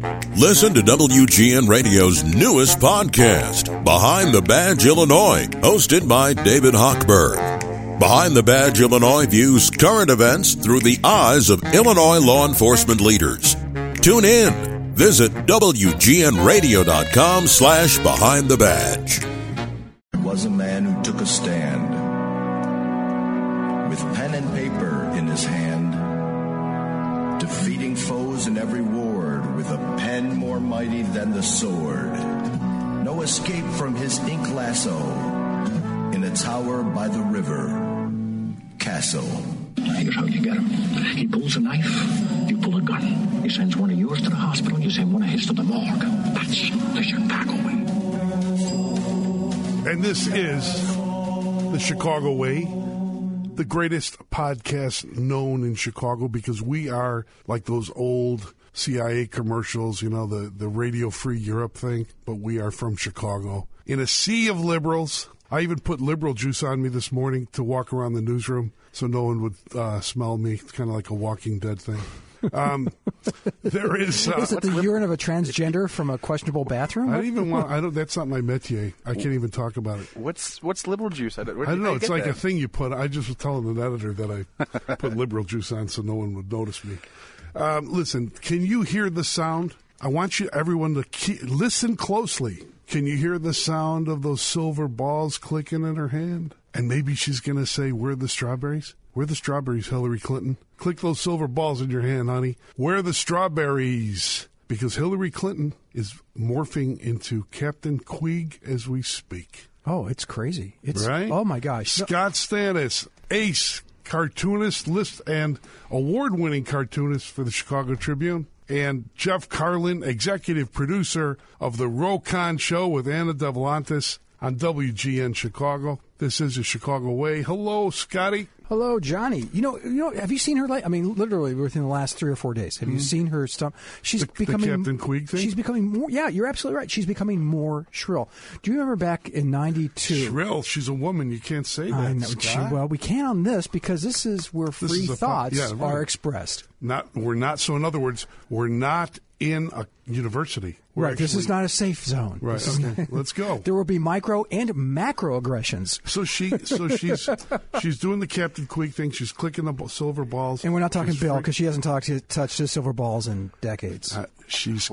Listen to WGN Radio's newest podcast, Behind the Badge Illinois, hosted by David Hochberg. Behind the Badge Illinois views current events through the eyes of Illinois law enforcement leaders. Tune in. Visit WGNRadio.com/Behind the Badge. There was a man who took a stand with pen and paper in his hand, defeating foes in every ward with a pen more mighty than the sword. No escape from his ink lasso in a tower by the river, Castle. Here's how you get him. He pulls a knife, you pull a gun. He sends one of yours to the hospital, you send one of his to the morgue. That's the Chicago way. And this is the Chicago Way, the greatest podcast known in Chicago, because we are like those old CIA commercials, you know, the Radio Free Europe thing, but we are from Chicago. In a sea of liberals. I even put liberal juice on me this morning to walk around the newsroom so no one would smell me. It's kind of like a Walking Dead thing. There is. Is it the urine of a transgender from a questionable bathroom? I don't even want. I don't. That's not my métier. I can't even talk about it. What's liberal juice? I don't know. It's like a thing you put. I just was telling an editor that I put liberal juice on so no one would notice me. Listen, can you hear the sound? I want everyone to listen closely. Can you hear the sound of those silver balls clicking in her hand? And maybe she's going to say, where are the strawberries? Where are the strawberries, Hillary Clinton? Click those silver balls in your hand, honey. Where are the strawberries? Because Hillary Clinton is morphing into Captain Queeg as we speak. Oh, it's crazy. It's right? Oh, my gosh. Scott Stannis, ace cartoonist, and award-winning cartoonist for the Chicago Tribune. And Jeff Carlin, executive producer of the Rokon Show with Anna Devlantis on WGN Chicago. This is the Chicago Way. Hello, Scotty. Hello, Johnny. You know. Have you seen her? Literally within the last 3 or 4 days. Have you seen her stuff? She's becoming the Captain Queeg thing. She's becoming more. Yeah, you're absolutely right. She's becoming more shrill. Do you remember back in '92? Shrill. She's a woman. You can't say that. I know. Scott. Well, we can on this because this is where free thoughts are expressed. We're not. So in other words, we're not in a university. Right. This is not a safe zone. Right. Okay. Let's go. There will be micro and macro aggressions. So she's doing the Captain Queeg thing. She's clicking the silver balls. And we're not talking Bill because she hasn't touched his silver balls in decades. She's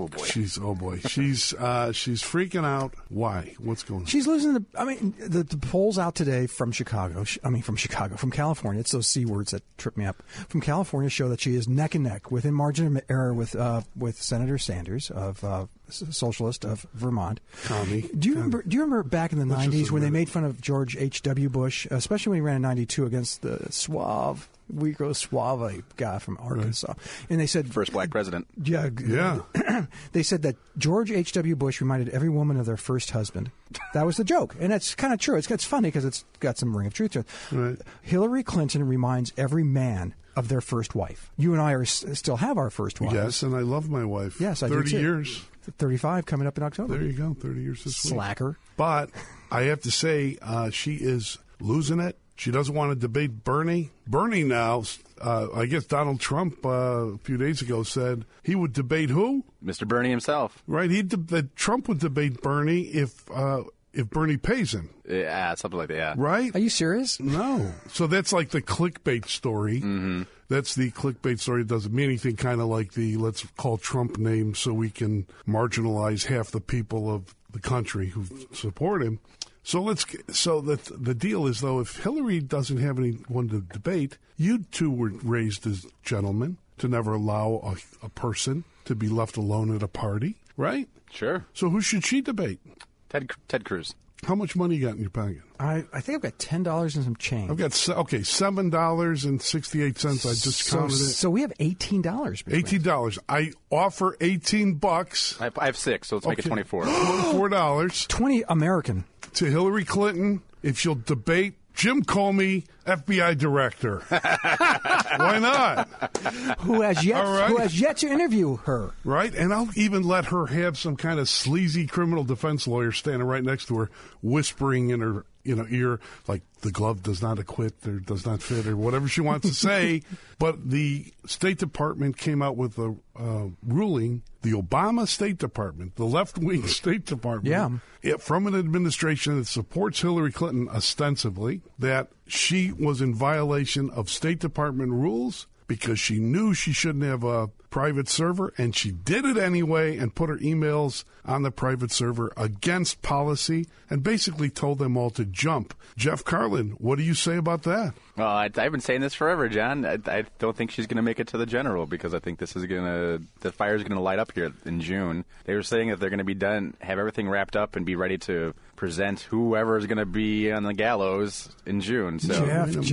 freaking out. Why? What's going on? She's losing the polls out today from Chicago. From California. It's those C words that trip me up. From California show that she is neck and neck within margin of error with Senator Sanders of Socialist of Vermont. Do you remember back in the 90s when they made fun of George H.W. Bush, especially when he ran in 92 against the suave guy from Arkansas? Right. And they said... First black president. Yeah. They said that George H.W. Bush reminded every woman of their first husband. That was the joke. And that's kind of true. It's funny because it's got some ring of truth to it. Right. Hillary Clinton reminds every man of their first wife. You and I still have our first wife. Yes, and I love my wife. Yes, I 30 do too. years. 35 coming up in October. There you go, 30 years this week. Slacker. But I have to say, she is losing it. She doesn't want to debate Bernie. Bernie now, I guess Donald Trump a few days ago said he would debate who? Mr. Bernie himself. Right, Trump would debate Bernie if Bernie pays him. Yeah, something like that, yeah. Right? Are you serious? No. So that's like the clickbait story. Mm-hmm. That's the clickbait story. It doesn't mean anything, kind of like the let's call Trump names so we can marginalize half the people of the country who support him. So the deal is, though, if Hillary doesn't have anyone to debate, you two were raised as gentlemen to never allow a person to be left alone at a party, right? Sure. So who should she debate? Ted Cruz. How much money you got in your pocket? I think I've got $10 and some change. I've got $7.68. I just counted it. So we have $18. $18. I offer $18. I have 6, so let's make it 24. $24. 20 American. To Hillary Clinton, if she'll debate Jim Comey, FBI director. Why not? Who has yet to interview her. Right, and I'll even let her have some kind of sleazy criminal defense lawyer standing right next to her, whispering in her ear, like the glove does not acquit or does not fit or whatever she wants to say. But the State Department came out with a ruling, the Obama State Department, the left-wing State Department, from an administration that supports Hillary Clinton ostensibly, that she was in violation of State Department rules because she knew she shouldn't have a private server, and she did it anyway and put her emails on the private server against policy and basically told them all to jump. Jeff Carlin, what do you say about that? Well, I've been saying this forever, John. I don't think she's going to make it to the general because I think this is the fire's going to light up here in June. They were saying that they're going to be done, have everything wrapped up, and be ready to present whoever is going to be on the gallows in June. So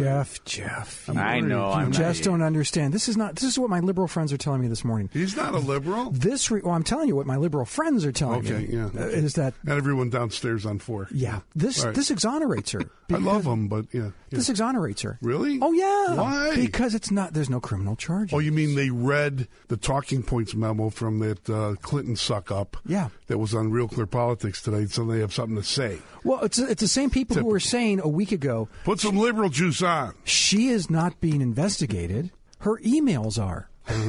Jeff. I know. You just don't understand. This is what my liberal friends are telling me this morning. He's not a liberal. I'm telling you what my liberal friends are telling me. Is that and everyone downstairs on 4. Yeah. This exonerates her. I love him, but this exonerates her. Really? Oh yeah. Why? Because there's no criminal charges. Oh, you mean they read the talking points memo from that Clinton suck up? Yeah. That was on Real Clear Politics today, so they have something to say. Well, it's the same people who were saying a week ago, put some liberal juice on. She is not being investigated. Her emails are.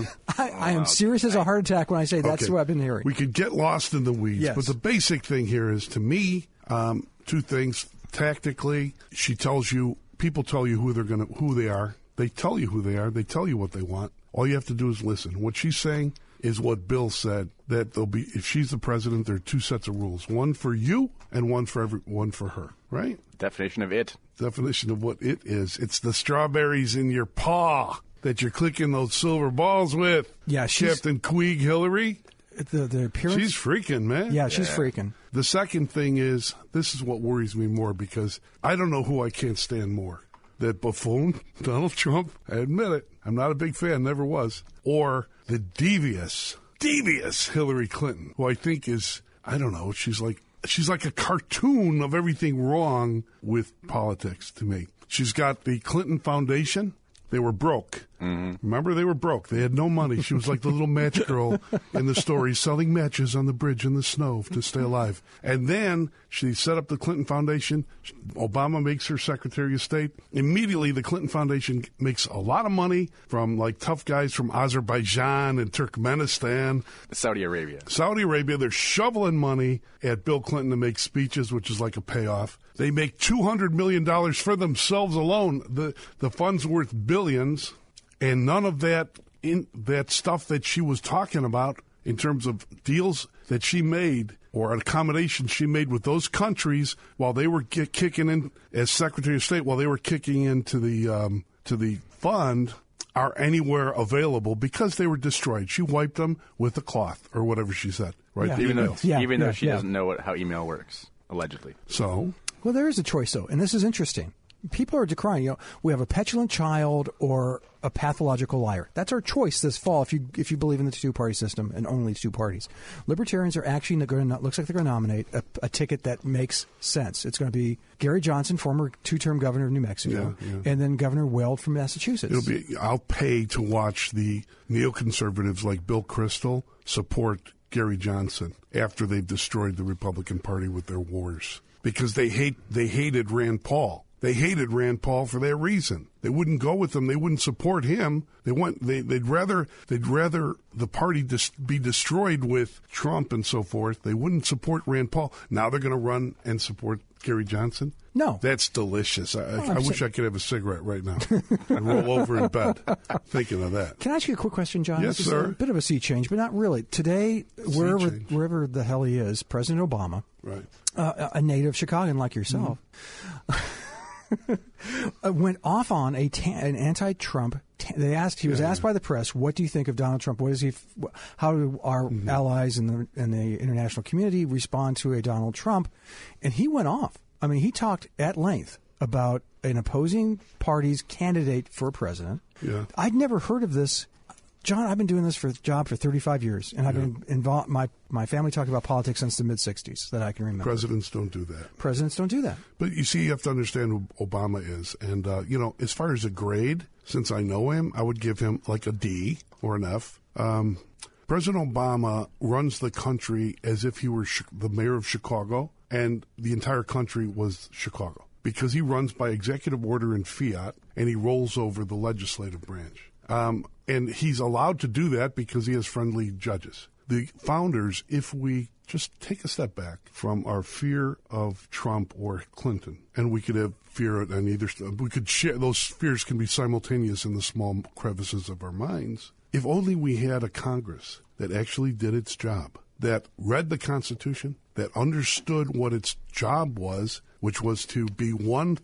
I am serious as a heart attack when I say that's what I've been hearing. We could get lost in the weeds, but the basic thing here is, to me, 2 things. Tactically, she tells you, people tell you who they are. They tell you who they are. They tell you what they want. All you have to do is listen. What she's saying is what Bill said, that there'll be, if she's the president, there are 2 sets of rules, one for you and one for her, right? Definition of it. Definition of what it is. It's the strawberries in your paw that you're clicking those silver balls with. Yeah, Captain Queeg Hillary. The appearance. She's freaking, man. Yeah, she's freaking. The second thing is, this is what worries me more, because I don't know who I can't stand more. That buffoon, Donald Trump, I admit it, I'm not a big fan, never was. Or the devious Hillary Clinton, who I think is, I don't know, she's like a cartoon of everything wrong with politics to me. She's got the Clinton Foundation. They were broke. Mm-hmm. Remember, they were broke. They had no money. She was like the little match girl in the story, selling matches on the bridge in the snow to stay alive. And then she set up the Clinton Foundation. Obama makes her Secretary of State. Immediately, the Clinton Foundation makes a lot of money from like tough guys from Azerbaijan and Turkmenistan. Saudi Arabia. They're shoveling money at Bill Clinton to make speeches, which is like a payoff. They make $200 million for themselves alone. The fund's worth billions, and none of that stuff that she was talking about in terms of deals that she made or accommodations she made with those countries while they were kicking in as Secretary of State, while they were kicking into the fund, are anywhere available because they were destroyed. She wiped them with a cloth or whatever she said. Right? Yeah. Even though she doesn't know how email works, allegedly. So. Well, there is a choice, though, and this is interesting. People are decrying, we have a petulant child or a pathological liar. That's our choice this fall if you believe in the 2-party system and only 2 parties. Libertarians are actually looks like they're going to nominate a ticket that makes sense. It's going to be Gary Johnson, former 2-term governor of New Mexico, and then Governor Weld from Massachusetts. I'll pay to watch the neoconservatives like Bill Kristol support Gary Johnson after they've destroyed the Republican Party with their wars. Because they hated Rand Paul. They hated Rand Paul for that reason. They wouldn't go with him. They wouldn't support him. They'd rather the party be destroyed with Trump and so forth. They wouldn't support Rand Paul. Now they're going to run and support Gary Johnson? No. That's delicious. I wish I could have a cigarette right now and roll over in bed thinking of that. Can I ask you a quick question, John? Yes, this sir. is a bit of a sea change, but not really. Today, wherever the hell he is, President Obama, right, a native Chicagoan like yourself, went off on an anti-Trump. He was asked by the press, "What do you think of Donald Trump? How do our allies in the international community respond to a Donald Trump?" And he went off. I mean, he talked at length about an opposing party's candidate for president. Yeah. I'd never heard of this. John, I've been doing this for 35 years, and I've been involved. My family talked about politics since the mid-'60s that I can remember. Presidents don't do that. Presidents don't do that. But you see, you have to understand who Obama is. And, as far as a grade, since I know him, I would give him like a D or an F. President Obama runs the country as if he were the mayor of Chicago, and the entire country was Chicago. because he runs by executive order and fiat, and he rolls over the legislative branch. And he's allowed to do that because he has friendly judges. The founders, if we just take a step back from our fear of Trump or Clinton, and we could have fear on either, we could share, those fears can be simultaneous in the small crevices of our minds. If only we had a Congress that actually did its job, that read the Constitution, that understood what its job was, which was to be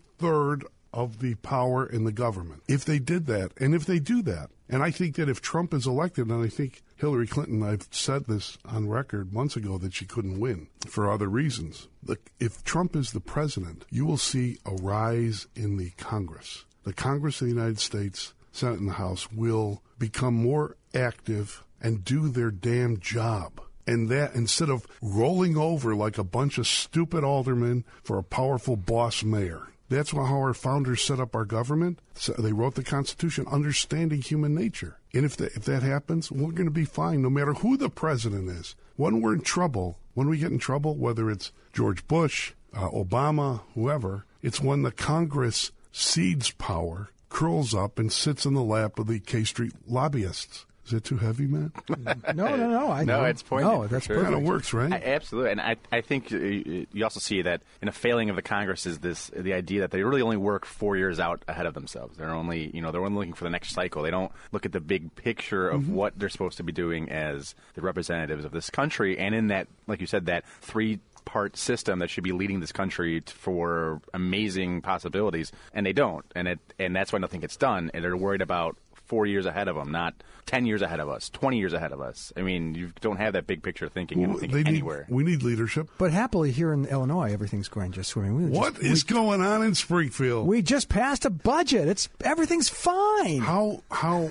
1/3 of the power in the government. If they did that, and if they do that, and I think that if Trump is elected, and I think Hillary Clinton, I've said this on record months ago that she couldn't win for other reasons. If Trump is the president, you will see a rise in the Congress. The Congress of the United States, Senate and the House, will become more active and do their damn job. And that, instead of rolling over like a bunch of stupid aldermen for a powerful boss mayor. That's how our founders set up our government. So they wrote the Constitution understanding human nature. And if that happens, we're going to be fine no matter who the president is. When we're in trouble, when we get in trouble, whether it's George Bush, Obama, whoever, it's when the Congress cedes power, curls up, and sits in the lap of the K Street lobbyists. Is that too heavy, man? No. I know. No, it's poignant. No, that's for perfect. sure. Kind of works, right? Absolutely, and I think you also see that in a failing of the Congress is the idea that they really only work 4 years out ahead of themselves. They're only looking for the next cycle. They don't look at the big picture of what they're supposed to be doing as the representatives of this country. And in that, like you said, that three-part system that should be leading this country for amazing possibilities, and they don't. And that's why nothing gets done. And they're worried about 4 years ahead of them, not 10 years ahead of us, 20 years ahead of us. I mean, you don't have that big picture thinking anywhere. We need leadership. But happily, here in Illinois, everything's going just swimming. What is going on in Springfield? We just passed a budget. Everything's fine. How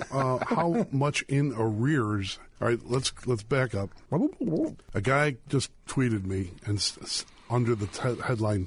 much in arrears? All right, let's back up. A guy just tweeted me and under the headline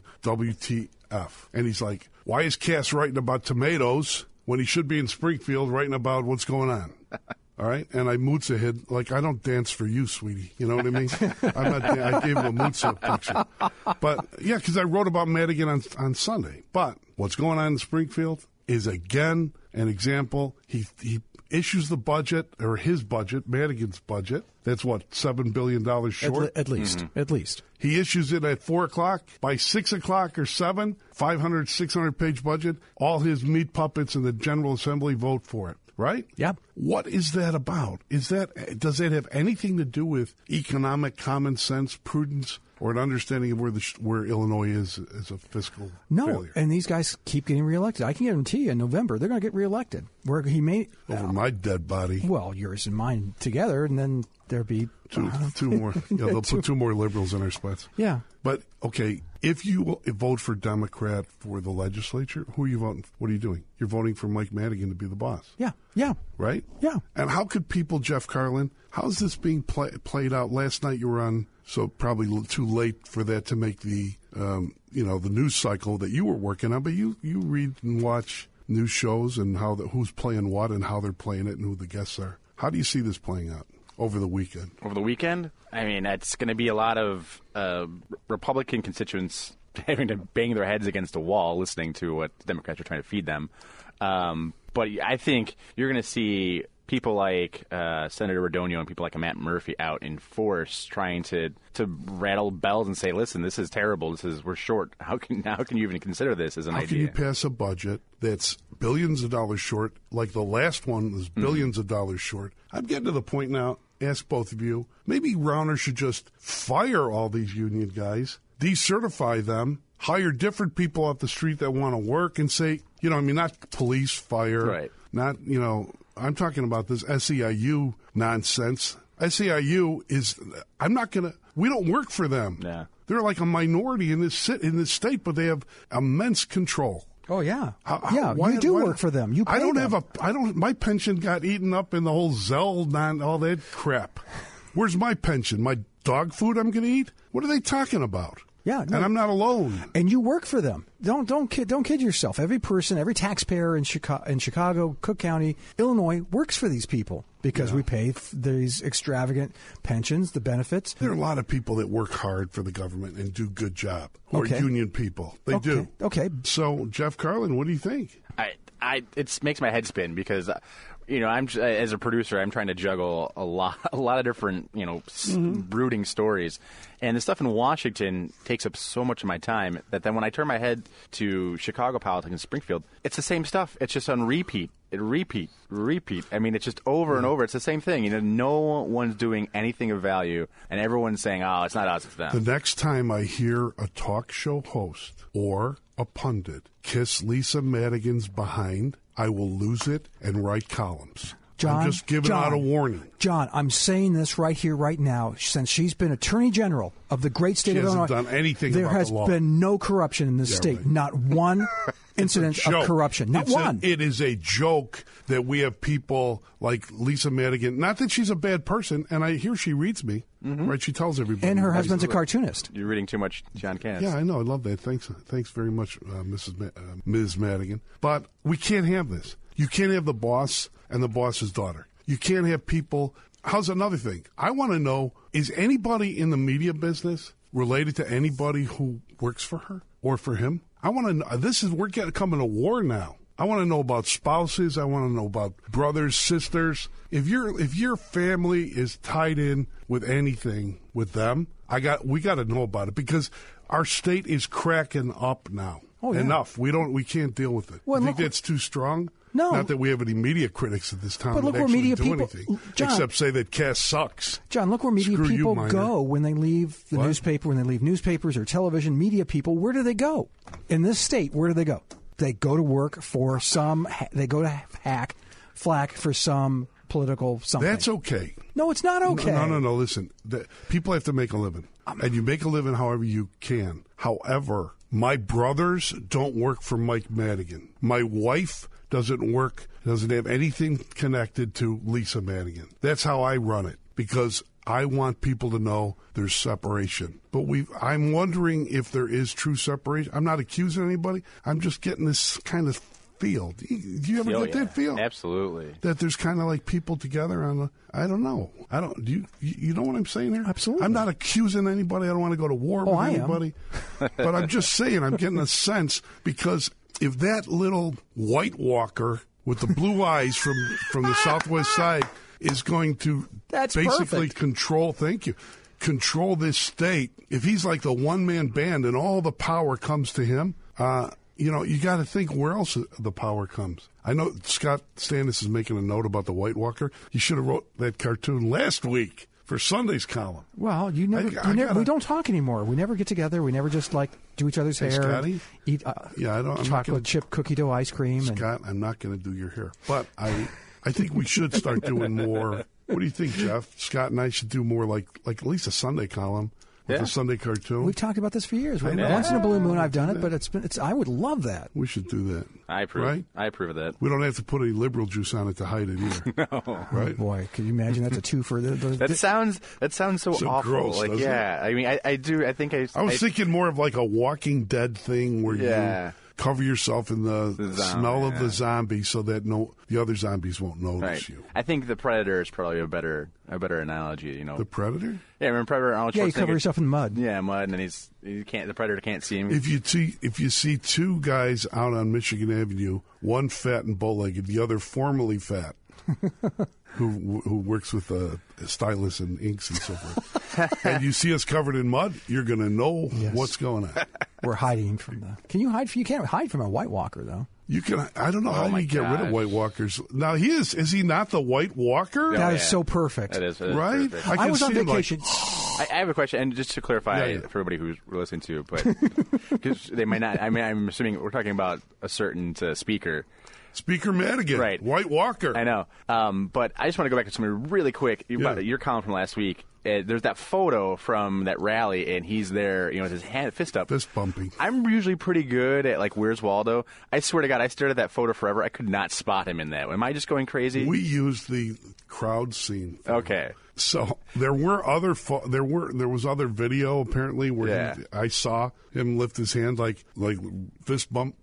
WTF, and he's like, "Why is Cass writing about tomatoes when he should be in Springfield writing about what's going on?" All right, and I mootsa hid, like, I don't dance for you, sweetie. You know what I mean? I gave him a mootsa picture. But, yeah, because I wrote about Madigan on Sunday. But what's going on in Springfield is, again, an example. He issues the budget, or his budget, Madigan's budget. That's, what, $7 billion short? At least. Mm-hmm. At least. He issues it at 4 o'clock. By 6 o'clock or 7, 500, 600-page budget, all his meat puppets in the General Assembly vote for it. Right? Yeah. What is that about? Does that have anything to do with economic common sense, prudence, or an understanding of where Illinois is as a fiscal failure? And these guys keep getting reelected. I can guarantee you in November they're going to get reelected. Where he may over my dead body. Well, yours and mine together, and then there'll be two more. Yeah, they'll put 2 more liberals in our spots. Yeah. But okay, if you vote for Democrat for the legislature, who are you voting for? What are you doing? You're voting for Mike Madigan to be the boss. Yeah. Right? Yeah. And how could people, Jeff Carlin, how's this being played out? Last night you were on, so probably too late for that to make the, the news cycle that you were working on, but you read and watch news shows and who's playing what and how they're playing it and who the guests are. How do you see this playing out over the weekend? Over the weekend? I mean, it's going to be a lot of Republican constituents having to bang their heads against a wall listening to what the Democrats are trying to feed them. But I think you're going to see people like Senator Radonio and people like Matt Murphy out in force trying to rattle bells and say, listen, this is terrible. We're short. How can you even consider this as an idea? How can you pass a budget that's billions of dollars short, like the last one was billions of dollars short? I'm getting to the point now, ask both of you, maybe Rauner should just fire all these union guys, decertify them, hire different people off the street that want to work and say, not police, fire, right. Not, I'm talking about this SEIU nonsense. SEIU is, we don't work for them. Yeah. They're like a minority in this state, but they have immense control. Oh, yeah. You do work for them. You pay them. My pension got eaten up in the whole Zell, all that crap. Where's my pension? My dog food I'm going to eat? What are they talking about? Yeah, and I'm not alone. And you work for them. Don't kid yourself. Every person, every taxpayer in Chicago, Cook County, Illinois works for these people. because we pay these extravagant pensions, the benefits. There are a lot of people that work hard for the government and do good job, or union people. They do. Okay. So, Jeff Carlin, what do you think? It makes my head spin because, I'm as a producer, I'm trying to juggle a lot of different, brooding stories, and the stuff in Washington takes up so much of my time that then when I turn my head to Chicago politics and Springfield, it's the same stuff. It's just on repeat. Repeat. I mean, it's just over and over. It's the same thing. No one's doing anything of value, and everyone's saying, "Oh, it's not us, it's them." The next time I hear a talk show host or a pundit kiss Lisa Madigan's behind, I will lose it and write columns. I'm just giving out a warning. John, I'm saying this right here, right now. Since she's been Attorney General of the great state of Illinois, done anything there about has the law. been no corruption in this state. Right. Not one incident of corruption. Not one. It is a joke that we have people like Lisa Madigan. Not that she's a bad person, and I hear she reads me. Right? She tells everybody. And her husband's a cartoonist. You're reading too much John Katz. Yeah, I know. I love that. Thanks very much, Ms. Madigan. But we can't have this. You can't have the boss and the boss's daughter. You can't have people. How's another thing? I want to know, is anybody in the media business related to anybody who works for her or for him? I want to know. We're coming to war now. I want to know about spouses. I want to know about brothers, sisters. If your family is tied in with anything with them, we got to know about it because our state is cracking up now. Oh, yeah. Enough. We can't deal with it. Well, you think that's too strong? No. Not that we have any media critics at this time but look that where actually media do people, anything John, except say that Cass sucks. John, look where media people go when they leave the What? newspaper, when they leave newspapers or television. Media people, where do they go? In this state, where do they go? They go to work for they go to flack for some political something. That's okay. No, it's not okay. No. Listen, people have to make a living, and you make a living however you can. However, my brothers don't work for Mike Madigan. My wife doesn't have anything connected to Lisa Madigan. That's how I run it, because I want people to know there's separation. But I'm wondering if there is true separation. I'm not accusing anybody. I'm just getting this kind of feel. Do you ever get that feel? Absolutely. That there's kind of like people together on I don't know. Do you know what I'm saying here? Absolutely. I'm not accusing anybody. I don't want to go to war with anybody. But I'm just saying, I'm getting a sense, because if that little White Walker with the blue eyes from the southwest side is going to basically control this state, if he's like the one-man band and all the power comes to him, you got to think where else the power comes. I know Scott Standis is making a note about the White Walker. You should have wrote that cartoon last week for Sunday's column. Well, we don't talk anymore. We never get together. We never just do each other's hair, Scotty? Eat chocolate chip cookie dough ice cream. Scott, I'm not going to do your hair, but I think we should start doing more. What do you think, Jeff? Scott and I should do more like at least a Sunday column. With a Sunday cartoon. We've talked about this for years. Once in a blue moon, I've done it, but I would love that. We should do that. I approve. Right? I approve of that. We don't have to put any liberal juice on it to hide it either. No. Right? Boy, can you imagine that's a two for the That sounds so awful. Gross, I mean, I do. I think I was thinking more of like a Walking Dead thing where you cover yourself in the smell of the zombie so that the other zombies won't notice you. I think the Predator is probably a better analogy. The Predator? Yeah, remember Predator? Arnold Schwarzenegger? You cover yourself in mud. Yeah, mud, and the Predator can't see him. If you see two guys out on Michigan Avenue, one fat and bow-legged, the other formerly fat, who works with stylists and inks and so forth, and you see us covered in mud, you're going to know what's going on. We're hiding from you can't hide from a White Walker, though. You can. I don't know how you get rid of White Walkers. Now is he not the White Walker? That is so perfect. It is right. Perfect. I was on vacation. I have a question, and just to clarify for everybody who's listening to, but because they might not. I mean, I'm assuming we're talking about a certain speaker. Speaker Madigan, right? White Walker. I know, but I just want to go back to something really quick. Your column from last week. There's that photo from that rally, and he's there, with his fist up. Fist bumping. I'm usually pretty good at Where's Waldo. I swear to God, I stared at that photo forever. I could not spot him in that. Am I just going crazy? We used the crowd scene. Okay. So there were there was other video apparently where I saw him lift his hand like fist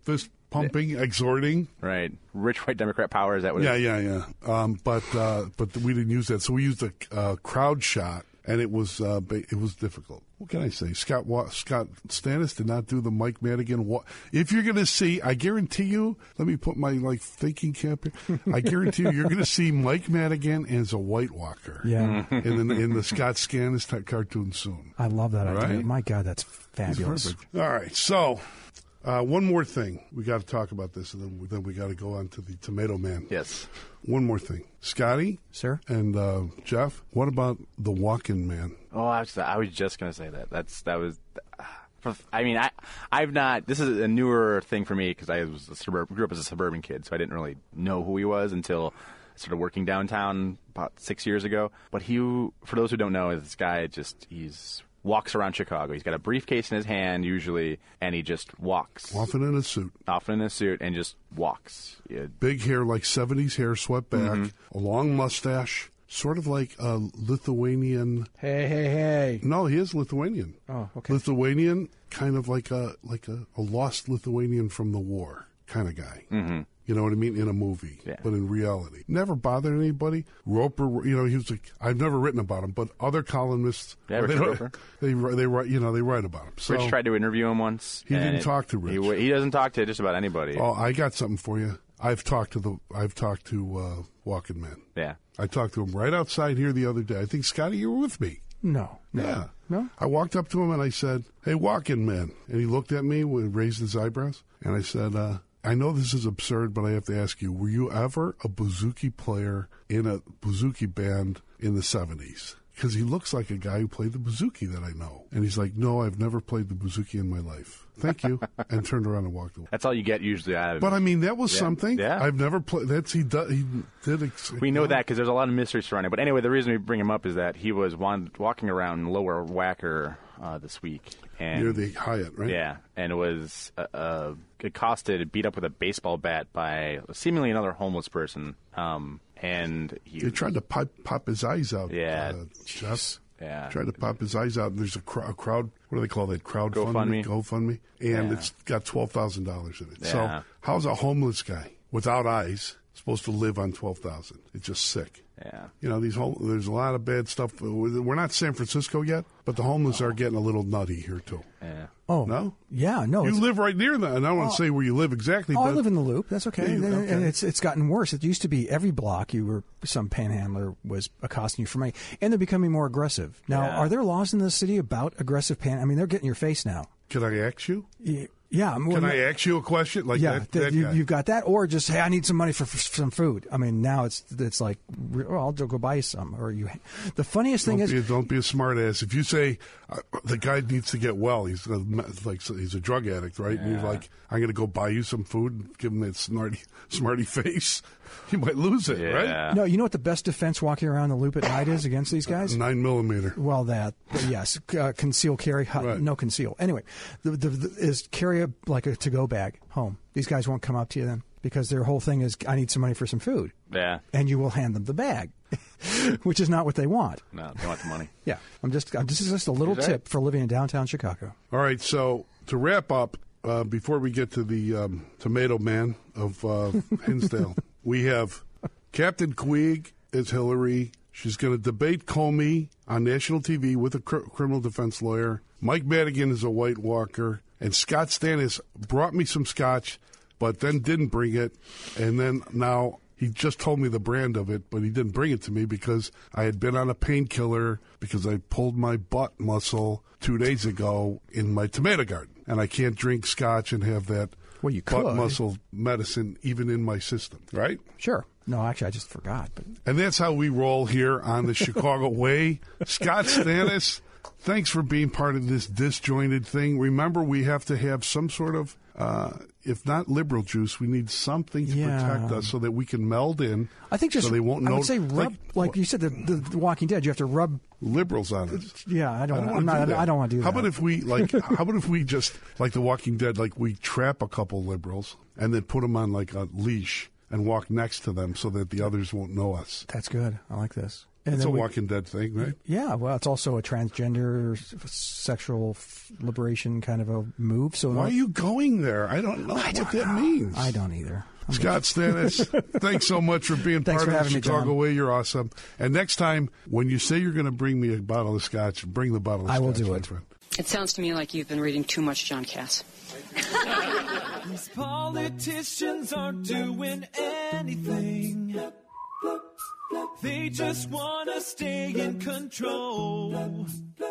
pumping, exhorting. Right. Rich white Democrat power, is that what it is? Yeah. But we didn't use that. So we used a crowd shot, and it was difficult. What can I say? Scott Stannis did not do the Mike Madigan. If you're going to see, I guarantee you, let me put my thinking cap here. I guarantee you're going to see Mike Madigan as a White Walker. Yeah. in the Scott Stannis cartoon soon. I love that idea. Right? My God, that's fabulous. All right, so one more thing. We got to talk about this, and then we got to go on to the Tomato Man. Yes. One more thing. Scotty? Sir? And Jeff, what about the Walking Man? Oh, I was just going to say that. That was. I mean, I've not. This is a newer thing for me because I grew up as a suburban kid, so I didn't really know who he was until I started working downtown about 6 years ago. But for those who don't know, this guy he's walks around Chicago. He's got a briefcase in his hand usually, and he just walks. Often in a suit, and just walks. Yeah. Big hair, like 70s hair, swept back, a long mustache, sort of like a Lithuanian. Hey. No, he is Lithuanian. Oh, okay. Lithuanian, kind of like a lost Lithuanian from the war kind of guy. Mm-hmm. You know what I mean? In a movie, but in reality. Never bothered anybody. Roper, he was I've never written about him, but other columnists, Richard Roper. They write about him. So Rich tried to interview him once. He didn't talk to Rich. He doesn't talk to just about anybody. Oh, I got something for you. I've talked to Walking Man. Yeah. I talked to him right outside here the other day. I think, Scotty, you were with me. No. Yeah. No? I walked up to him and I said, "Hey, Walking Man." And he looked at me, raised his eyebrows, and I said, I know this is absurd, but I have to ask you, were you ever a bouzouki player in a bouzouki band in the 70s? Because he looks like a guy who played the bouzouki that I know. And he's like, "No, I've never played the bouzouki in my life. Thank you." And turned around and walked away. That's all you get usually out of it. But I mean, that was something. Yeah. I've never played. He did. We know that because there's a lot of mystery surrounding it. But anyway, the reason we bring him up is that he was walking around Lower Wacker this week. And, near the Hyatt, right? Yeah, and it was accosted, beat up with a baseball bat by seemingly another homeless person. And he tried to pop his eyes out. Yeah. Jeff. Yeah. Tried to pop his eyes out. And there's a crowd. What do they call that? GoFundMe. And it's got $12,000 in it. Yeah. So how's a homeless guy without eyes supposed to live on $12,000? It's just sick. Yeah. There's a lot of bad stuff. We're not San Francisco yet, but the homeless are getting a little nutty here too. Yeah. Oh. No? Yeah, no. You live right near that, and I don't want to say where you live exactly. Oh, but I live in the Loop. That's okay. Yeah, okay. And it's gotten worse. It used to be every block some panhandler was accosting you for money, and they're becoming more aggressive. Now, are there laws in the city about aggressive I mean, they're getting your face now. Can I ask you? Yeah. Can I ask you a question? Like that guy. You've got that, or just, hey, I need some money for some food. I mean, now it's like, I'll go buy you some. Or the funniest thing is, don't be a smart ass. If you say the guy needs to get well, he's a drug addict, right? Yeah. And you're like, I'm going to go buy you some food and give him that smarty face. You might lose it, right? No, you know what the best defense walking around the Loop at night is against these guys? 9mm. Well, yes, conceal carry, right. No conceal. Anyway, is carry a to-go bag home. These guys won't come up to you then because their whole thing is, I need some money for some food. Yeah. And you will hand them the bag, which is not what they want. No, they want the money. Yeah. This is just a little tip for living in downtown Chicago. All right, so to wrap up, before we get to the Tomato Man of Hinsdale, we have Captain Queeg as Hillary. She's going to debate Comey on national TV with a criminal defense lawyer. Mike Madigan is a White Walker. And Scott Stannis brought me some scotch, but then didn't bring it. And then now he just told me the brand of it, but he didn't bring it to me because I had been on a painkiller because I pulled my butt muscle 2 days ago in my tomato garden. And I can't drink scotch and have that butt muscle medicine even in my system, right? Sure. No, actually, I just forgot. But And that's how we roll here on the Chicago Way. Scott Stannis, thanks for being part of this disjointed thing. Remember, we have to have some sort of, if not liberal juice, we need something to protect us so that we can meld in. I think just, so they won't I know. would say rub, like you said, the Walking Dead, you have to rub liberals on it. Yeah, I don't want to do that. How about if we just, like The Walking Dead, like we trap a couple liberals and then put them on like a leash and walk next to them so that the others won't know us. That's good. I like this. It's a Walking Dead thing, right? Yeah, well, it's also a transgender sexual liberation kind of a move. So why are you going there? I don't know what that means. I don't either. Scott Stannis, thanks so much for being part of the Chicago Way. You're awesome. And next time, when you say you're going to bring me a bottle of scotch, bring the bottle of scotch. I will do it. Friend. It sounds to me like you've been reading too much John Cass. These politicians aren't doing anything. They just want to stay in control.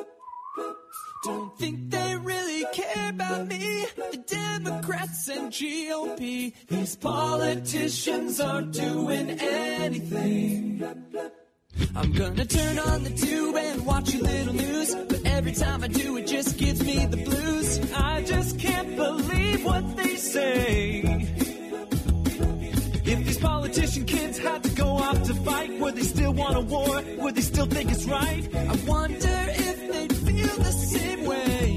Don't think they really care about me, the Democrats and GOP. These politicians aren't doing anything. I'm gonna turn on the tube and watch a little news, but every time I do, it just gives me the blues. I just can't believe what they say. If these politician kids had to go off to fight, would they still want a war? Would they still think it's right? I wonder if they'd feel the same way.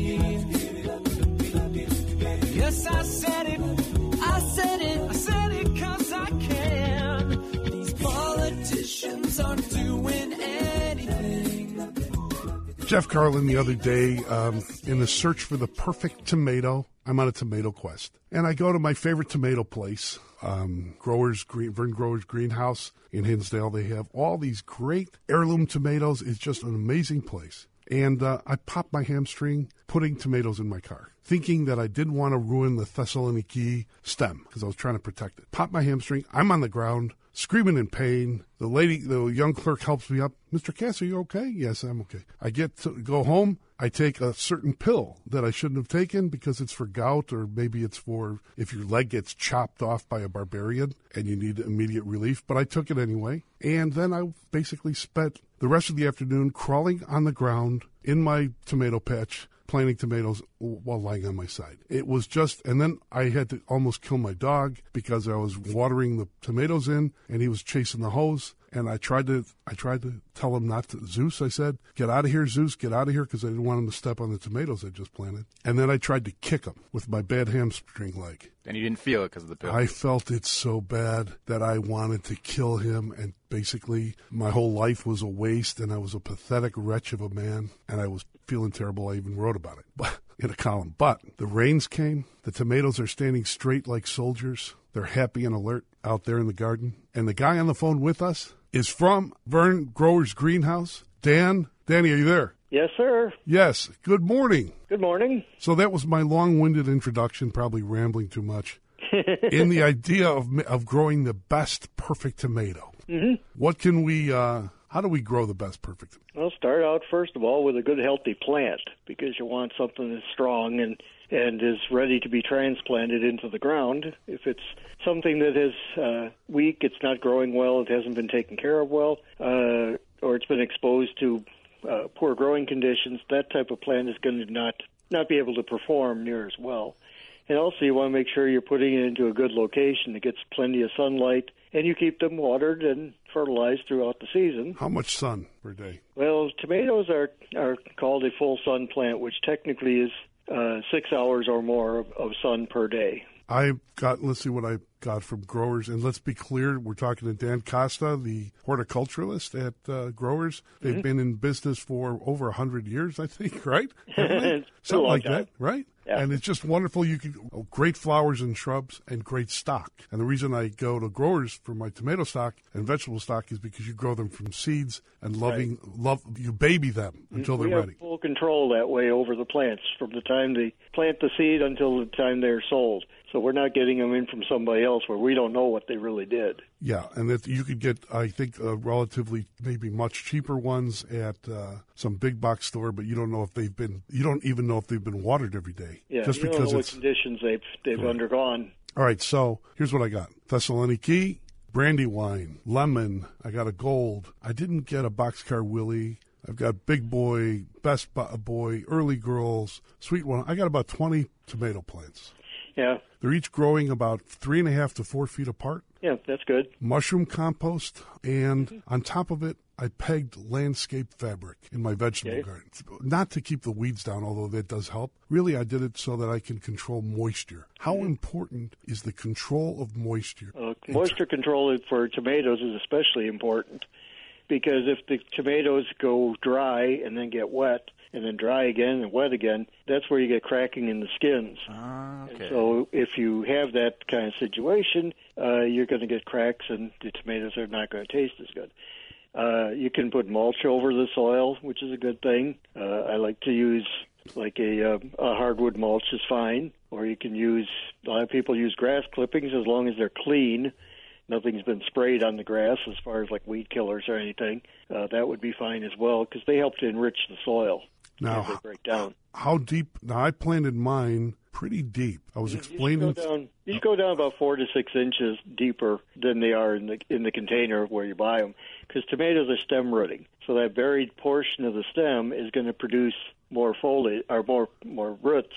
Yes, I said it, I said it, I said it 'cause I can. These politicians aren't doing anything. Jeff Carlin the other day, in the search for the perfect tomato, I'm on a tomato quest. And I go to my favorite tomato place, Vern Growers Greenhouse in Hinsdale. They have all these great heirloom tomatoes. It's just an amazing place. And I popped my hamstring putting tomatoes in my car, thinking that I didn't want to ruin the Thessaloniki stem because I was trying to protect it. Popped my hamstring. I'm on the ground, screaming in pain. The young clerk helps me up. Mr. Cass, are you okay? Yes, I'm okay. I get to go home. I take a certain pill that I shouldn't have taken because it's for gout, or maybe it's for if your leg gets chopped off by a barbarian and you need immediate relief. But I took it anyway. And then I basically spent the rest of the afternoon crawling on the ground in my tomato patch, planting tomatoes while lying on my side. It was just, and then I had to almost kill my dog because I was watering the tomatoes in and he was chasing the hose. And I tried to tell him not to. Zeus, I said, get out of here, Zeus, get out of here, because I didn't want him to step on the tomatoes I just planted. And then I tried to kick him with my bad hamstring leg. And you didn't feel it because of the pill. I felt it so bad that I wanted to kill him, and basically my whole life was a waste, and I was a pathetic wretch of a man, and I was feeling terrible. I even wrote about it in a column. But the rains came. The tomatoes are standing straight like soldiers. They're happy and alert out there in the garden. And the guy on the phone with us is from Vern Growers Greenhouse. Danny, are you there? Yes, sir. Yes. Good morning. Good morning. So that was my long-winded introduction, probably rambling too much, in the idea of growing the best perfect tomato. Mm-hmm. What can we, how do we grow the best perfect tomato? Well, start out, first of all, with a good, healthy plant, because you want something that's strong and is ready to be transplanted into the ground. If it's something that is weak, it's not growing well, it hasn't been taken care of well, or it's been exposed to poor growing conditions, that type of plant is going to not be able to perform near as well. And also you want to make sure you're putting it into a good location that gets plenty of sunlight, and you keep them watered and fertilized throughout the season. How much sun per day? Well, tomatoes are called a full sun plant, which technically is 6 hours or more of sun per day. Let's see what I got from Growers. And let's be clear, we're talking to Dan Costa, the horticulturalist at Growers. They've been in business for over 100 years, I think, right? Something like that, right? Yeah. And it's just wonderful. Great flowers and shrubs and great stock. And the reason I go to Growers for my tomato stock and vegetable stock is because you grow them from seeds and you baby them until they're ready. We have full control that way over the plants from the time they plant the seed until the time they're sold. So we're not getting them in from somebody else where we don't know what they really did. Yeah, and that you could get, I think, relatively maybe much cheaper ones at some big box store, but you don't even know if they've been watered every day. Yeah, just you don't because know what conditions they've undergone. All right, so here's what I got: Thessaloniki, Brandywine, lemon. I got a gold. I didn't get a Boxcar Willie. I've got Big Boy, Best Boy, Early Girls, Sweet One. I got about 20 tomato plants. Yeah. They're each growing about 3.5 to 4 feet apart. Yeah, that's good. Mushroom compost, and on top of it, I pegged landscape fabric in my vegetable garden. Not to keep the weeds down, although that does help. Really, I did it so that I can control moisture. How important is the control of moisture? Moisture control for tomatoes is especially important, because if the tomatoes go dry and then get wet and then dry again and wet again, that's where you get cracking in the skins. Okay. And so if you have that kind of situation, you're going to get cracks and the tomatoes are not going to taste as good. You can put mulch over the soil, which is a good thing. I like to use like a hardwood mulch is fine, or you can use, a lot of people use grass clippings as long as they're clean. Nothing's been sprayed on the grass as far as like weed killers or anything. That would be fine as well because they help to enrich the soil as they break down. How deep? Now, I planted mine pretty deep. I was explaining. You should go down about 4 to 6 inches deeper than they are in the container where you buy them, because tomatoes are stem rooting. So that buried portion of the stem is going to produce more foliage or more roots.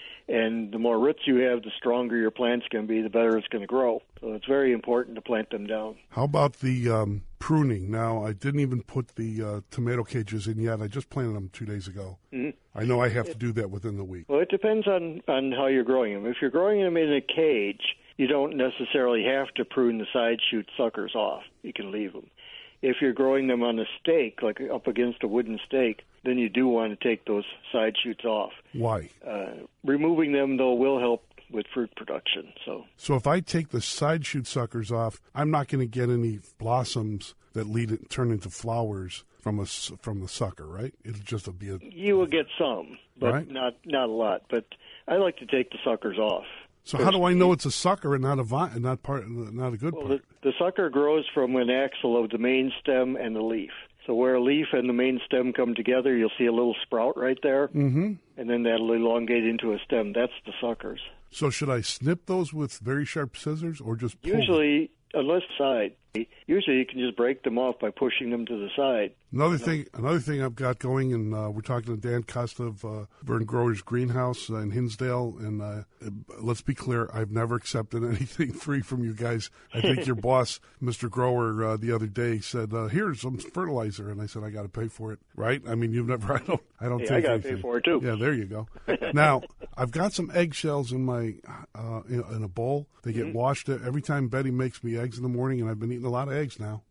And the more roots you have, the stronger your plant's going to be, the better it's going to grow. So it's very important to plant them down. How about the pruning? Now, I didn't even put the tomato cages in yet. I just planted them 2 days ago. Mm-hmm. I know I have to do that within the week. Well, it depends on how you're growing them. If you're growing them in a cage, you don't necessarily have to prune the side shoot suckers off. You can leave them. If you're growing them on a stake, like up against a wooden stake, then you do want to take those side shoots off. Why? Removing them, though, will help with fruit production. So if I take the side shoot suckers off, I'm not going to get any blossoms that turn into flowers from the sucker, right? It'll just be you will get some, but right? not a lot. But I like to take the suckers off. So how do I know it's a sucker and not a vine, not a good part? The sucker grows from an axil of the main stem and the leaf. So where a leaf and the main stem come together, you'll see a little sprout right there, and then that'll elongate into a stem. That's the suckers. So should I snip those with very sharp scissors or just pull Usually, unless side. Usually you can just break them off by pushing them to the side. Another thing I've got going, and we're talking to Dan Costa of Vern Grower's Greenhouse in Hinsdale, and let's be clear, I've never accepted anything free from you guys. I think your boss, Mr. Grower, the other day said, here's some fertilizer, and I said, I got to pay for it, right? I mean, you've never, I don't take I got to anything. pay for it, too. Yeah, there you go. Now, I've got some eggshells in my in a bowl. They get washed every time Betty makes me eggs in the morning, and I've been eating a lot of eggs now.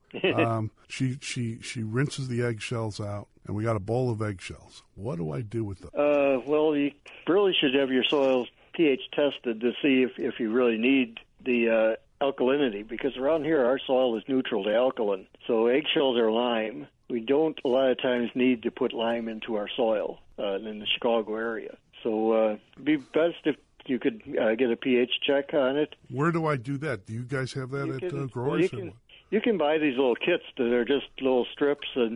She rinses the eggshells out, and we got a bowl of eggshells. What do I do with them? Well, you really should have your soil pH tested to see if you really need the alkalinity, because around here our soil is neutral to alkaline. So eggshells are lime. We don't a lot of times need to put lime into our soil in the Chicago area. So it'd be best if you could get a pH check on it. Where do I do that? Do you guys have that at Growers? You can buy these little kits that are just little strips and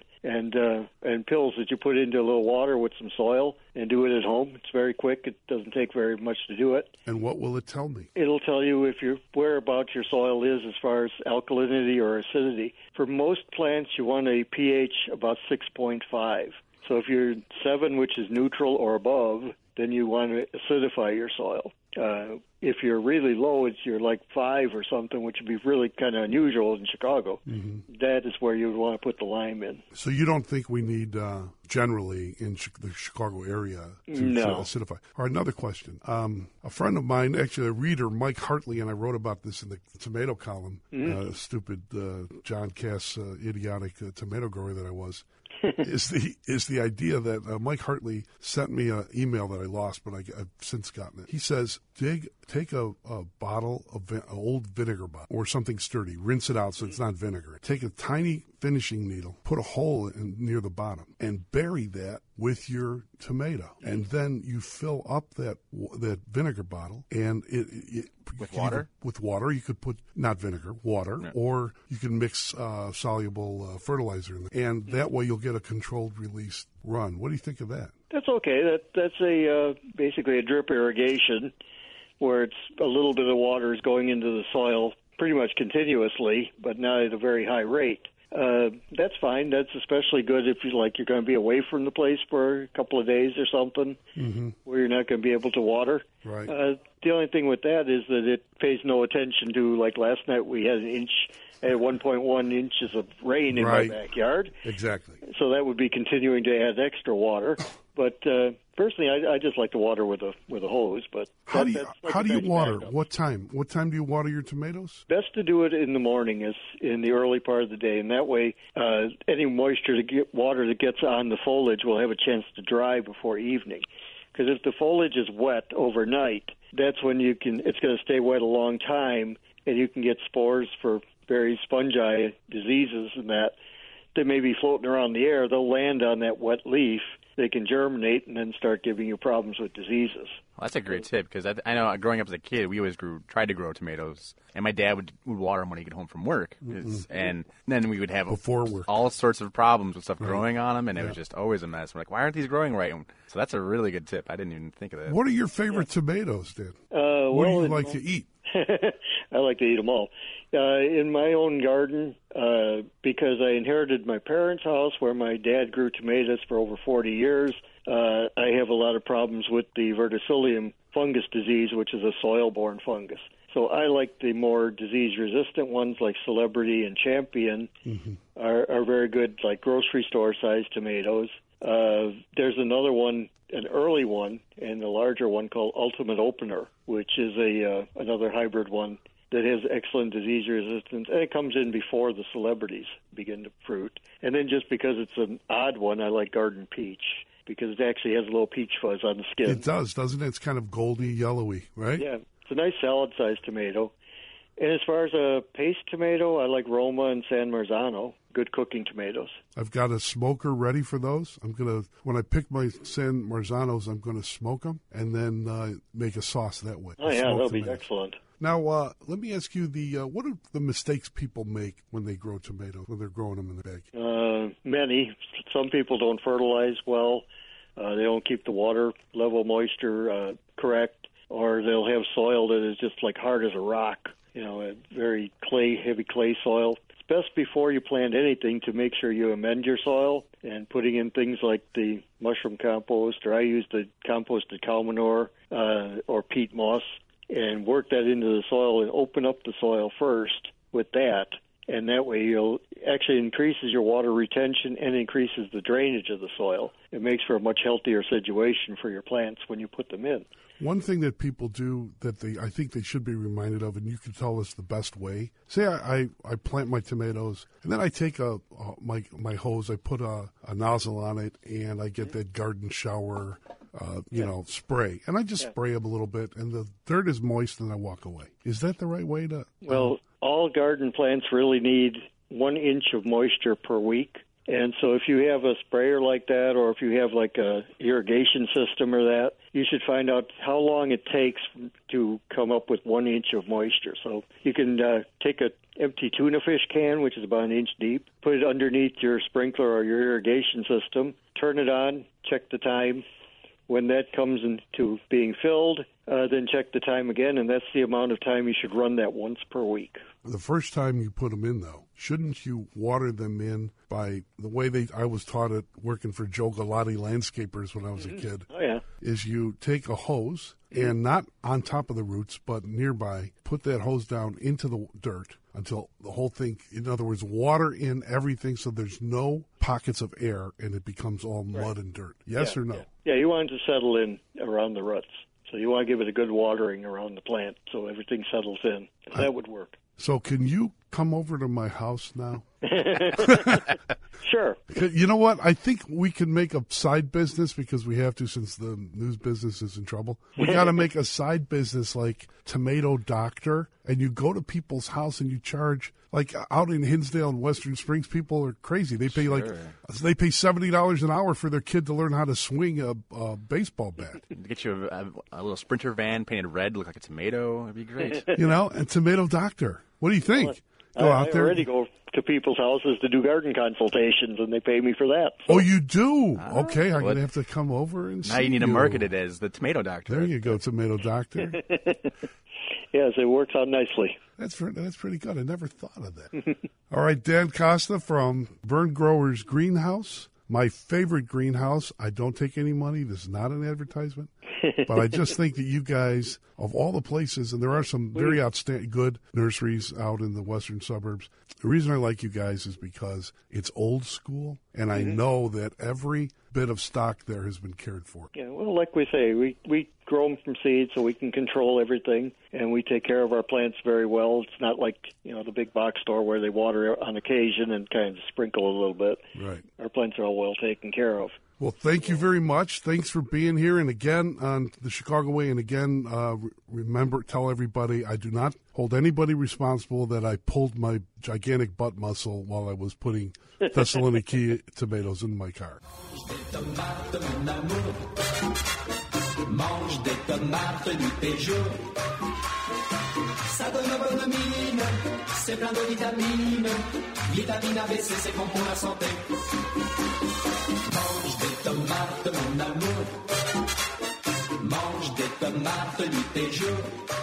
pills that you put into a little water with some soil and do it at home. It's very quick. It doesn't take very much to do it. And what will it tell me? It'll tell you whereabouts your soil is as far as alkalinity or acidity. For most plants, you want a pH about 6.5. So if you're 7, which is neutral or above, then you want to acidify your soil. If you're really low, you're like 5 or something, which would be really kind of unusual in Chicago. Mm-hmm. That is where you would want to put the lime in. So you don't think we need, generally, in the Chicago area to acidify? All right, another question. A friend of mine, actually a reader, Mike Hartley, and I wrote about this in the tomato column, stupid John Cass, idiotic tomato grower that I was, is the idea that Mike Hartley sent me an email that I lost, but I've since gotten it. He says, take a bottle of old vinegar bottle or something sturdy, rinse it out so it's not vinegar. Take a tiny finishing needle, put a hole near the bottom, and bury that with your tomato. And then you fill up that vinegar bottle, and with water? With water. You could put, not vinegar, water, or you can mix soluble fertilizer in there. And that way you'll get a controlled release run. What do you think of that? That's okay. That's basically a drip irrigation where it's a little bit of water is going into the soil pretty much continuously, but not at a very high rate. That's fine. That's especially good if you're going to be away from the place for a couple of days or something, where you're not going to be able to water. Right. The only thing with that is that it pays no attention to, like last night we had 1.1 inches of rain in my backyard. Exactly. So that would be continuing to add extra water. But Personally, I just like to water with a hose. But how do you water? backup. What time? What time do you water your tomatoes? Best to do it in the morning, is in the early part of the day, and that way any water that gets on the foliage will have a chance to dry before evening. Because if the foliage is wet overnight, that's when it's going to stay wet a long time, and you can get spores for various fungi diseases and that may be floating around the air. They'll land on that wet leaf. They can germinate and then start giving you problems with diseases. Well, that's a great tip, because I know growing up as a kid, we always tried to grow tomatoes, and my dad would water them when he'd get home from work, and then we would have before work all sorts of problems with stuff growing on them, and it was just always a mess. We're like, why aren't these growing right? So that's a really good tip. I didn't even think of that. What are your favorite tomatoes, Dan? What do you like to eat? I like to eat them all. In my own garden, because I inherited my parents' house where my dad grew tomatoes for over 40 years, I have a lot of problems with the verticillium fungus disease, which is a soil-borne fungus. So I like the more disease-resistant ones like Celebrity and Champion are very good, like grocery store-sized tomatoes. There's another one, an early one, and a larger one called Ultimate Opener, which is another hybrid one that has excellent disease resistance, and it comes in before the Celebrities begin to fruit. And then just because it's an odd one, I like Garden Peach, because it actually has a little peach fuzz on the skin. It does, doesn't it? It's kind of goldy, yellowy, right? Yeah, it's a nice salad-sized tomato. And as far as a paste tomato, I like Roma and San Marzano, good cooking tomatoes. I've got a smoker ready for those. When I pick my San Marzanos, I'm going to smoke them and then make a sauce that way. Oh, yeah, that'll be excellent. Now, let me ask you, what are the mistakes people make when they grow tomatoes, when they're growing them in the bag? Many. Some people don't fertilize well. They don't keep the water level moisture correct, or they'll have soil that is just like hard as a rock, a very heavy clay soil. It's best before you plant anything to make sure you amend your soil, and putting in things like the mushroom compost, or I use the composted cow manure or peat moss, and work that into the soil and open up the soil first with that. And that way you'll actually increases your water retention and increases the drainage of the soil. It makes for a much healthier situation for your plants when you put them in. One thing that people do that I think they should be reminded of, and you can tell us the best way. Say I plant my tomatoes, and then I take my hose, I put a nozzle on it, and I get that garden shower spray. And I just spray them a little bit, and the dirt is moist, and I walk away. Is that the right way to... Well, all garden plants really need 1 inch of moisture per week. And so if you have a sprayer like that, or if you have like a irrigation system or that, you should find out how long it takes to come up with 1 inch of moisture. So you can take an empty tuna fish can, which is about 1 inch deep, put it underneath your sprinkler or your irrigation system, turn it on, check the time. When that comes into being filled, then check the time again, and that's the amount of time you should run that once per week. The first time you put them in, though, shouldn't you water them in by the way I was taught it working for Joe Galati Landscapers when I was a kid? Oh, yeah. Is you take a hose and not on top of the roots, but nearby, put that hose down into the dirt until the whole thing, in other words, water in everything so there's no pockets of air and it becomes all mud and dirt. Yes or no? Yeah, you want it to settle in around the roots. So you want to give it a good watering around the plant so everything settles in. That would work. So can you come over to my house now? Sure. You know what? I think we can make a side business, because we have to, since the news business is in trouble. We got to make a side business like Tomato Doctor, and you go to people's house and you charge, like out in Hinsdale and Western Springs, people are crazy. They pay they pay $70 an hour for their kid to learn how to swing a baseball bat. Get you a little Sprinter van painted red, look like a tomato. That'd be great. And Tomato Doctor. What do you think? Well, I already go to people's houses to do garden consultations, and they pay me for that. So. Oh, you do? Okay, I'm going to have to come over and see Now you need to market it as the Tomato Doctor. There you go, Tomato Doctor. Yes, it works out nicely. That's pretty good. I never thought of that. All right, Dan Costa from Vern Growers Greenhouse. My favorite greenhouse. I don't take any money. This is not an advertisement. But I just think that you guys, of all the places, and there are some very outstanding, good nurseries out in the western suburbs. The reason I like you guys is because it's old school, and I know that every bit of stock there has been cared for. Yeah, well, like we say, we grow them from seed so we can control everything, and we take care of our plants very well. It's not like, the big box store where they water on occasion and kind of sprinkle a little bit. Right. Our plants are all well taken care of. Well, thank you very much. Thanks for being here. And again, on the Chicago Way, and again, remember, tell everybody, I do not hold anybody responsible that I pulled my gigantic butt muscle while I was putting Thessaloniki tomatoes in my car. Mange des tomates du Peugeot. Ça donne bonne mine, c'est plein de vitamines. Vitamine A, B, C, c'est bon pour la santé. Mange des tomates, mon amour. Mange des tomates du Peugeot.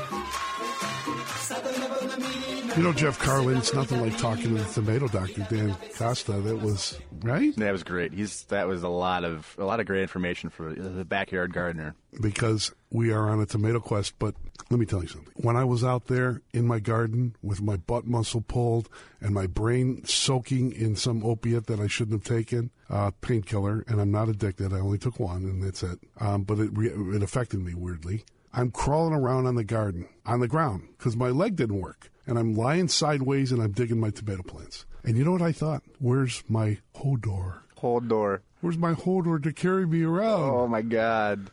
Ça donne bonne mine. Jeff Carlin, it's nothing like talking to the tomato doctor, Dan Costa. That was, right? That was great. That was a lot of great information for the backyard gardener. Because we are on a tomato quest, but let me tell you something. When I was out there in my garden with my butt muscle pulled and my brain soaking in some opiate that I shouldn't have taken, painkiller, and I'm not addicted. I only took one, and that's it. But it affected me weirdly. I'm crawling around on the ground, because my leg didn't work. And I'm lying sideways, and I'm digging my tomato plants. And you know what I thought? Where's my Hodor? Where's my Hodor to carry me around? Oh, my God.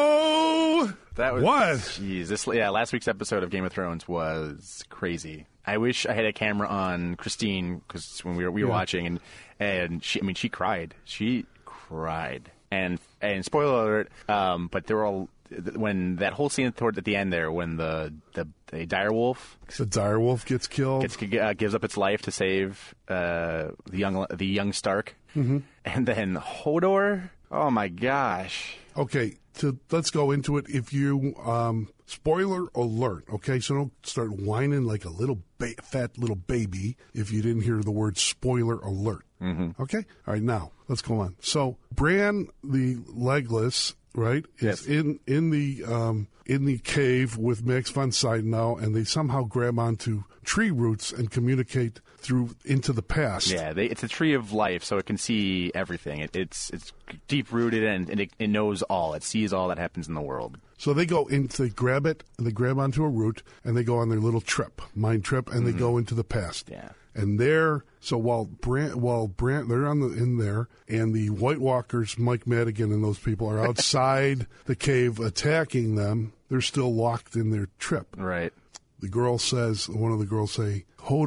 Oh! That was... What? Jeez. Last week's episode of Game of Thrones was crazy. I wish I had a camera on Christine, because when we were watching, and she cried. She cried. And spoiler alert, but they were all... When that whole scene toward at the end there, when the direwolf, gets killed, gives up its life to save the young Stark, and then Hodor. Oh my gosh! Okay, let's go into it. If you spoiler alert, okay, so don't start whining like a little fat little baby if you didn't hear the word spoiler alert. Mm-hmm. Okay, all right, now let's go on. So Bran the Legless, right, yes, is in the cave with Max von Sydow, and they somehow grab onto tree roots and communicate into the past. Yeah, it's a tree of life, so it can see everything. It's deep rooted and it knows all. It sees all that happens in the world. So they go they grab onto a root, and they go on their little mind trip, and they go into the past. Yeah. And while Brant, they're in there, and the White Walkers, Mike Madigan and those people are outside the cave attacking them, they're still locked in their trip. Right. One of the girls say,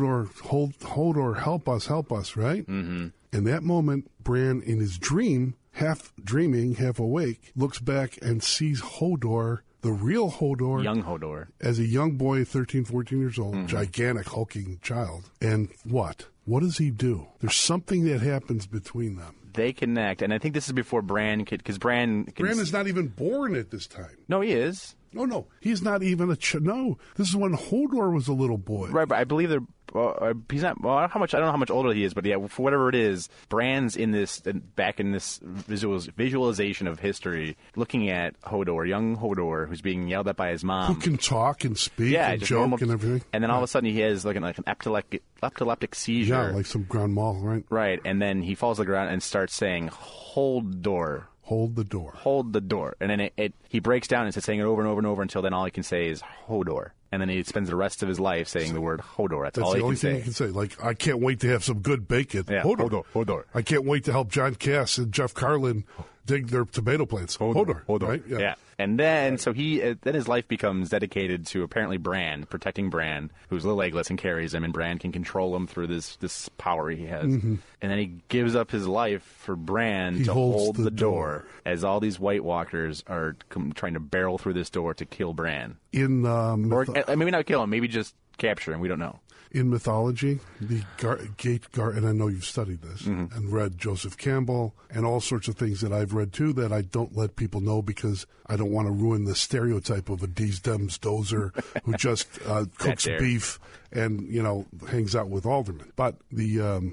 Hodor, help us, right? Mm-hmm. In that moment, Bran, in his dream, half dreaming, half awake, looks back and sees Hodor, the real Hodor. Young Hodor. As a young boy, 13, 14 years old, gigantic, hulking child. And what? What does he do? There's something that happens between them. They connect, and I think this is before Bran could, because Bran is not even born at this time. No, he is. No, he's not even no. This is when Hodor was a little boy. Right, but I believe he's not. Well, I don't know how much older he is, but yeah, for whatever it is, Bran's back in this visualization of history, looking at Hodor, young Hodor, who's being yelled at by his mom, who can talk and speak, and joke and everything. And then all of a sudden, he has like an epileptic seizure, yeah, like some grand mal, right? Right, and then he falls to the ground and starts saying, "Hodor." Hold the door. Hold the door. And then he breaks down and starts saying it over and over and over until then all he can say is Hodor. And then he spends the rest of his life saying the word Hodor. That's all the he only can thing he can say. Like, I can't wait to have some good bacon. Yeah, Hodor. I can't wait to help John Cass and Jeff Carlin dig their tomato plants. Hodor. Right? Yeah. And then, so then his life becomes dedicated to apparently Bran, protecting Bran, who's little legless and carries him, and Bran can control him through this power he has. Mm-hmm. And then he gives up his life for Bran to hold the door as all these White Walkers are trying to barrel through this door to kill Bran. Or maybe not kill him, maybe just capture him. We don't know. In mythology, the gate guard, and I know you've studied this and read Joseph Campbell and all sorts of things that I've read too that I don't let people know because I don't want to ruin the stereotype of a Dees Dems dozer who just cooks beef and hangs out with aldermen. But the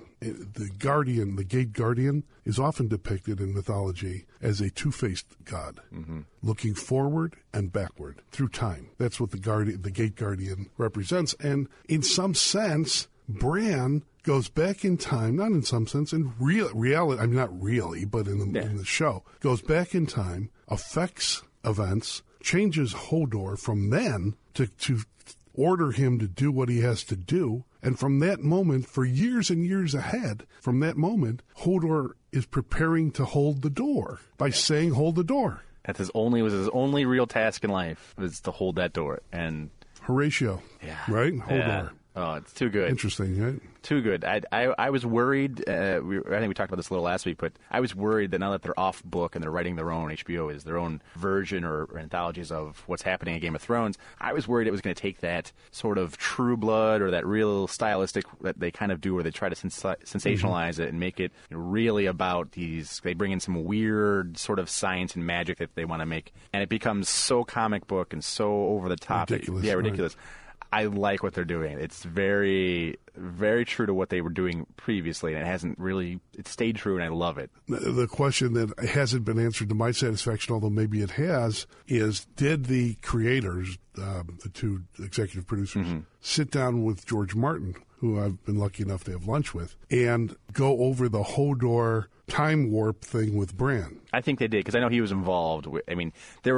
gate guardian, is often depicted in mythology as a two-faced god, looking forward and backward through time. That's what the gate guardian represents, and in some sense, Bran goes back in time, not in some sense, in reality, I mean, not really, but in the show, goes back in time, affects events, changes Hodor from then to order him to do what he has to do. And from that moment, for years and years ahead, from that moment, Hodor is preparing to hold the door by saying, hold the door. That's his only real task in life, was to hold that door. And Horatio, right? Hodor. Yeah. Oh, it's too good. Interesting, right? Too good. I was worried. I think we talked about this a little last week, but I was worried that now that they're off book and they're writing their own, HBO is their own version or anthologies of what's happening in Game of Thrones, I was worried it was going to take that sort of True Blood or that real stylistic that they kind of do where they try to sensationalize it and make it really about these. They bring in some weird sort of science and magic that they want to make, and it becomes so comic book and so over the top. Ridiculous. Ridiculous. Right. I like what they're doing. It's very, very true to what they were doing previously, and it stayed true, and I love it. The question that hasn't been answered to my satisfaction, although maybe it has, is did the creators, the two executive producers, sit down with George Martin, who I've been lucky enough to have lunch with, and go over the Hodor time warp thing with Bran? I think they did, because I know he was involved. I mean,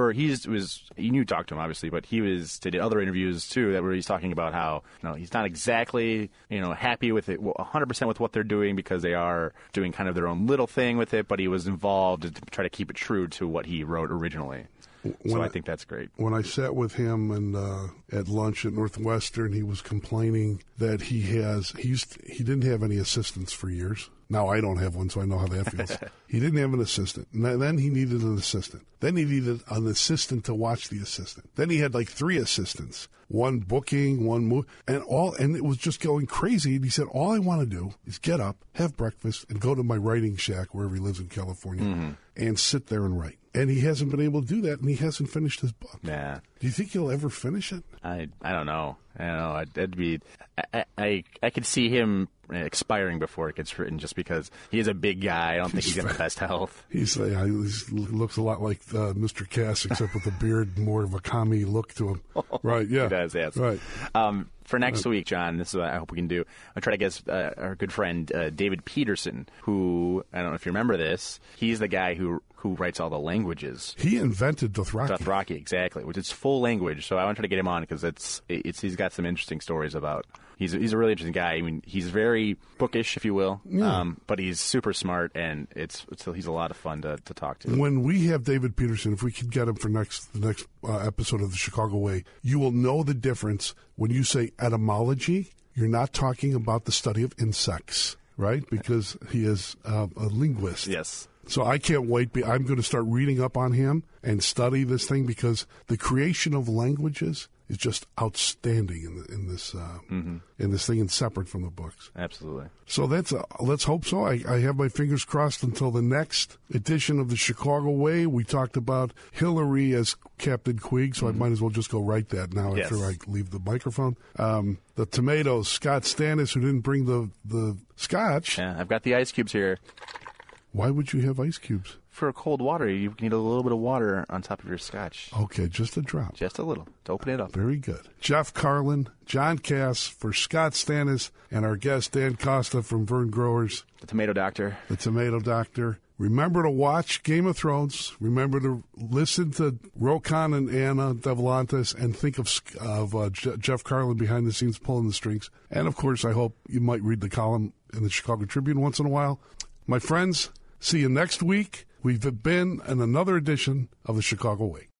you talked to him, obviously, but he did other interviews, too, where he's talking about how, he's not exactly, happy with it 100% with what they're doing, because they are doing kind of their own little thing with it, but he was involved to try to keep it true to what he wrote originally. I think that's great. When I sat with him and at lunch at Northwestern, he was complaining that he didn't have any assistants for years. Now I don't have one, so I know how that feels. He didn't have an assistant. And then he needed an assistant. Then he needed an assistant to watch the assistant. Then he had like 3 assistants. One booking, one move, and it was just going crazy. And he said, all I want to do is get up, have breakfast, and go to my writing shack wherever he lives in California and sit there and write. And he hasn't been able to do that, and he hasn't finished his book. Yeah. Do you think he'll ever finish it? I don't know. I could see him expiring before it gets written, just because he is a big guy. I don't think he's got the best health. He looks a lot like Mr. Cass, except with a beard, more of a commie look to him. Right? Yeah. He does. Yes. Right. For next week, John, this is what I hope we can do. I'll try to guess our good friend David Peterson, who, I don't know if you remember this, he's the guy who writes all the languages. He invented Dothraki. Dothraki, exactly, which is full language. So I want to try to get him on, because he's got some interesting stories about. He's a really interesting guy. I mean, he's very bookish, if you will, but he's super smart, and he's a lot of fun to talk to. When we have David Peterson, if we could get him for the next episode of the Chicago Way, you will know the difference when you say etymology. You're not talking about the study of insects, right? Because he is a linguist. Yes. So I can't wait. I'm going to start reading up on him and study this thing, because the creation of languages is just outstanding in this thing, and separate from the books. Absolutely. So let's hope so. I have my fingers crossed until the next edition of the Chicago Way. We talked about Hillary as Captain Queeg, so I might as well just go write that now after I leave the microphone. The tomatoes, Scott Stannis, who didn't bring the scotch. Yeah, I've got the ice cubes here. Why would you have ice cubes? For cold water, you need a little bit of water on top of your scotch. Okay, just a drop. Just a little to open it up. Very good. Jeff Carlin, John Cass for Scott Stannis, and our guest Dan Costa from Vern Growers. The Tomato Doctor. The Tomato Doctor. Remember to watch Game of Thrones. Remember to listen to Rokan and Anna Devlantis, and think of Jeff Carlin behind the scenes pulling the strings. And, of course, I hope you might read the column in the Chicago Tribune once in a while. My friends, see you next week. We've been in another edition of the Chicago Way.